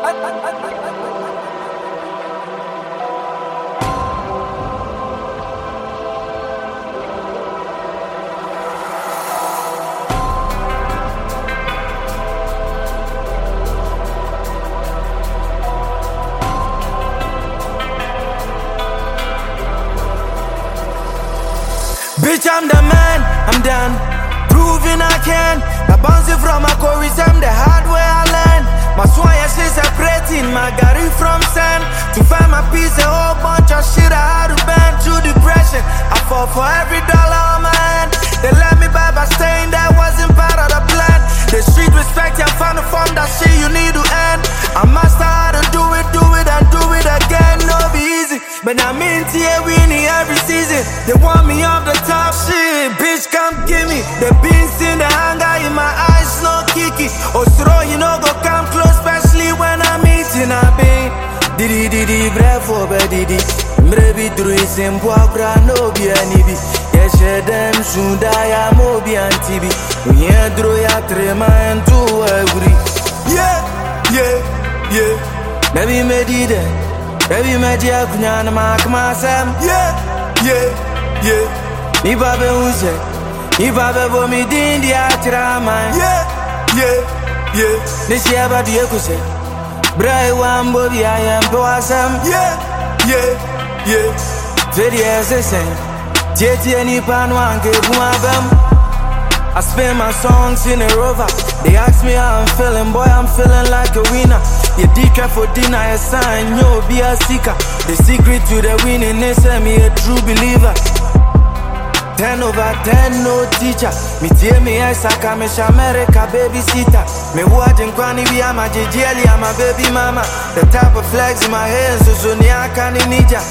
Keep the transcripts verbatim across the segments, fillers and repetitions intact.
Bitch, I'm the man, I'm done, proving I can. I bounce it from my chorus, I'm the hard way I learn. My swine is separating my Gary from sand. To find my peace, a whole bunch of shit I had to burn. Through depression, I fought for every dollar on my hand. They let me buy by staying, that wasn't part of the plan. The street respect, I found a form, that shit you need to end. I master how to do it, do it and do it again. No be easy, but I'm in here winning every season. They want me off the top shit, bitch come give me. The beans in the hanger in my eyes, no kicky. Ostro, you know go come close, especially when I'm eating a bean. Didi didi bravo bedidi, mrebi druis in poakra no be anibi. Yeshe dem sunda ya mobi antibi. Uye dro ya trema and do agree. Yeah, yeah, yeah. Baby me did it. Baby me dia kunyana makma sam. Yeah, yeah, yeah. Ni babe unse, ni babe bo mi din dia trama. Yeah, yeah, yeah. Ni si aba die kuse. Brai wambo bi ayam po asam. Yeah, yeah, yeah. Very essential. Jeti ni panwa nke buabam. I spend my songs in a rover. They ask me how I'm feeling, boy, I'm feeling like a winner. You decaf for dinner, a sign, yo, be a seeker. The secret to the winning is me a true believer. Ten over ten, no teacher. Me tell me yes, I come to America, babysitter. Me watching Kwani, we are my J J, I'm my baby mama. The type of flags in my hands, so so I can't need ya.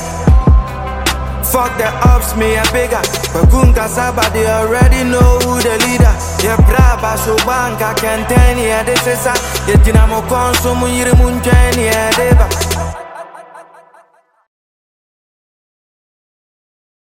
Fuck the ups, me a bigger. But Kunka Saba, they already know who the leader. Yeah, Braba, so banka, can't tell ya, this is a. Yet, Dinamo Consumo, Yirimun, yeah, Deva.